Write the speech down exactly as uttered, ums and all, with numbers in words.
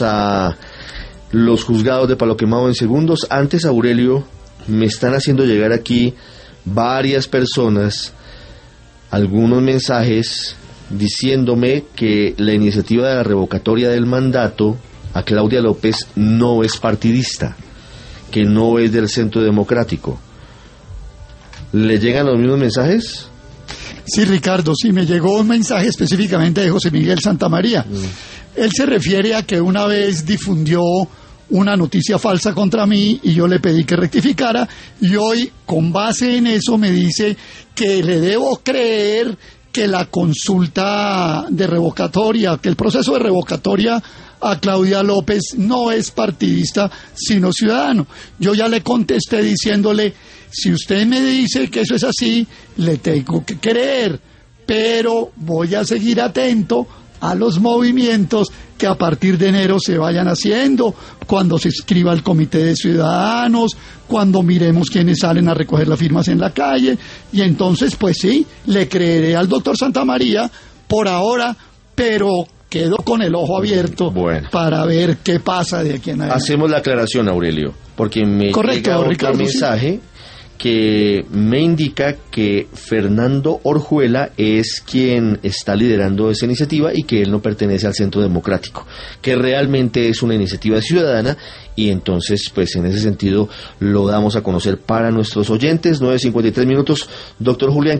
a los juzgados de Palo Quemado en segundos. Antes, Aurelio, me están haciendo llegar aquí varias personas algunos mensajes diciéndome que la iniciativa de la revocatoria del mandato a Claudia López no es partidista, que no es del Centro Democrático. ¿Le llegan los mismos mensajes? Sí, Ricardo, sí, me llegó un mensaje específicamente de José Miguel Santamaría. Mm. Él se refiere a que una vez difundió una noticia falsa contra mí y yo le pedí que rectificara, y hoy, con base en eso, me dice que le debo creer que la consulta de revocatoria, que el proceso de revocatoria a Claudia López no es partidista, sino ciudadano. Yo ya le contesté diciéndole, si usted me dice que eso es así, le tengo que creer, pero voy a seguir atento a los movimientos que a partir de enero se vayan haciendo, cuando se escriba el comité de ciudadanos, cuando miremos quiénes salen a recoger las firmas en la calle, y entonces pues sí, le creeré al doctor Santamaría por ahora, pero quedo con el ojo abierto bueno. para ver qué pasa de aquí en adelante. Hacemos la aclaración, Aurelio, porque me Correcto, llega otro Ricardo, mensaje sí. que me indica que Fernando Orjuela es quien está liderando esa iniciativa y que él no pertenece al Centro Democrático, que realmente es una iniciativa ciudadana, y entonces pues en ese sentido lo damos a conocer para nuestros oyentes. Nueve cincuenta y tres minutos. Doctor Julián,